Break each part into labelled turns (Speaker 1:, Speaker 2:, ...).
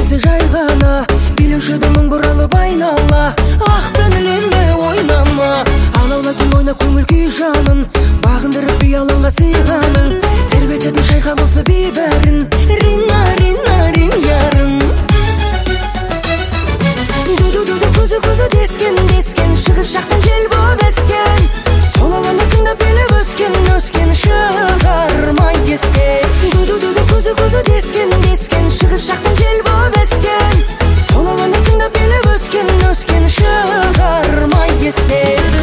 Speaker 1: келсе жай ғана, билеуші мың бұралып айнала. Ақ көңіліме ойнама, алаулатың ойна көңіл күй жанын, бағындырып үй алаңға сыйғаның, тербететін шайқап осы бейбәрін, рина, рина, рин ярым. Ду-ду-ду-ду, көзі дескен, дескен, шығыс жақтан жел боп ескен, сол ауаны тыңдап еліп өскен, өскен, шығармай естен. Ду-ду-ду-ду, көзі дескен, дескен, шығыс жақтан жел боп ескен, сол ауаны тыңдап еліп өскен, өскен, шығармай естен.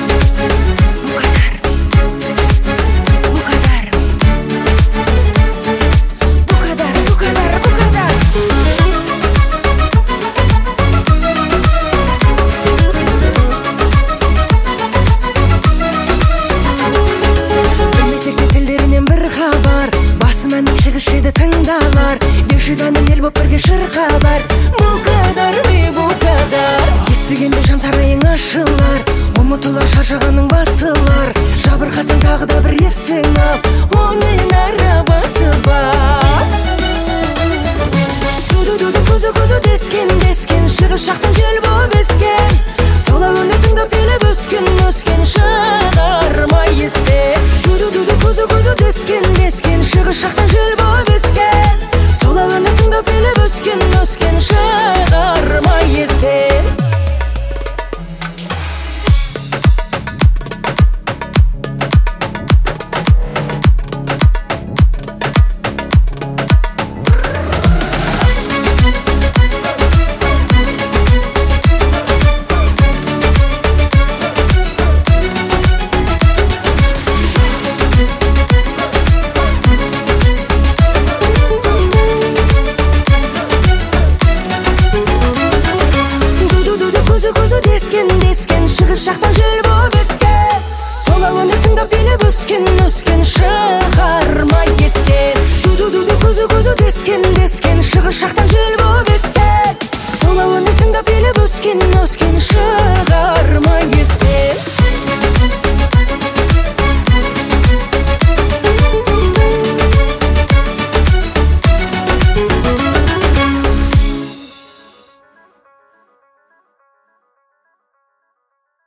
Speaker 1: Шығышыды тыңдалар, деушіданым ел боп бірге шырқалар. Бұқадар, бұқадар, естігенде жан сарайың ашылар, ұмытылар шаршағаның басылар. Жабырқасың тағы да бір есің ап, оның арабасы бар. Ду-ду-ду-ду, көзі дескен, дескен, шығыс жақтан жел боп ескен, сол әуені тыңдап еліп өскен, өскен, шығармай естен. Ду-ду-ду-ду, көзі дескен, дескен, шығыс жақтан жел боп